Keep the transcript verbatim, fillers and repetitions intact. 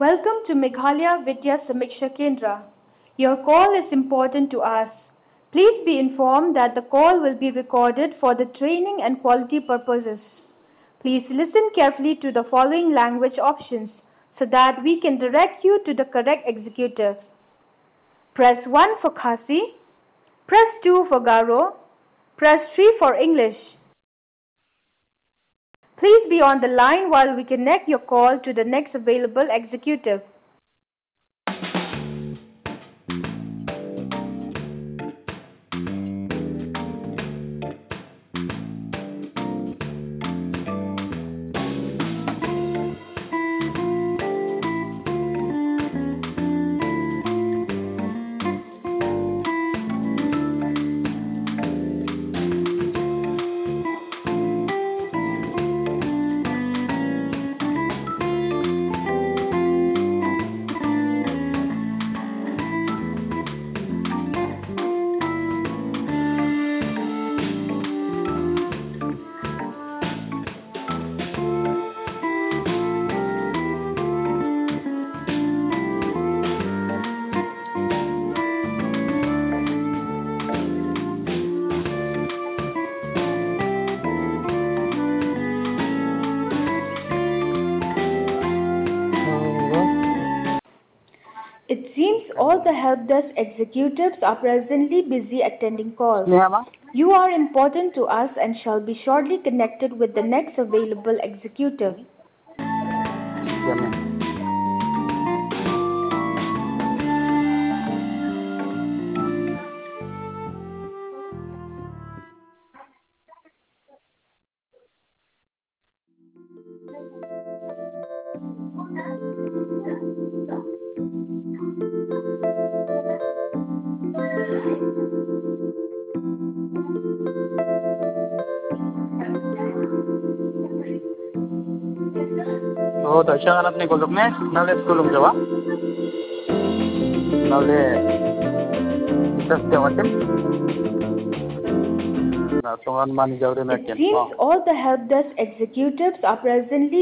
Welcome to Meghalaya Vidya Samiksha Kendra. Your call is important to us. Please be informed that the call will be recorded for the training and quality purposes. Please listen carefully to the following language options so that we can direct you to the correct executive. Press one for Khasi, press two for Garo, press three for English. Please be on the line while we connect your call to the next available executive. It seems all the help desk executives are presently busy attending calls. You are important to us and shall be shortly connected with the next available executive. Oh, dasya kan apni kolok ne nale kolok jawa nale itas jawatin na tongan mani jawre na It ken seems all the help desk executives are presently